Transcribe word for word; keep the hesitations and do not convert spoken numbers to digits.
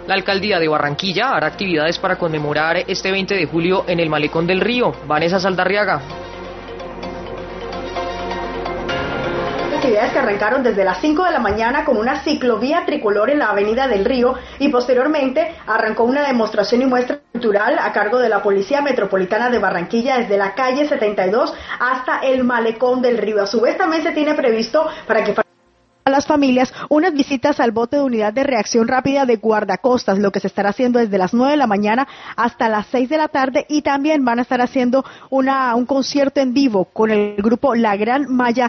La alcaldía de Barranquilla hará actividades para conmemorar este veinte de julio en el Malecón del Río. Vanessa Saldarriaga. Actividades que arrancaron desde las cinco de la mañana con una ciclovía tricolor en la avenida del Río y posteriormente arrancó una demostración y muestra cultural a cargo de la Policía Metropolitana de Barranquilla desde la calle setenta y dos hasta el Malecón del Río. A su vez también se tiene previsto para que a las familias unas visitas al bote de unidad de reacción rápida de guardacostas, lo que se estará haciendo desde las nueve de la mañana hasta las seis de la tarde, y también van a estar haciendo una un concierto en vivo con el grupo La Gran Maya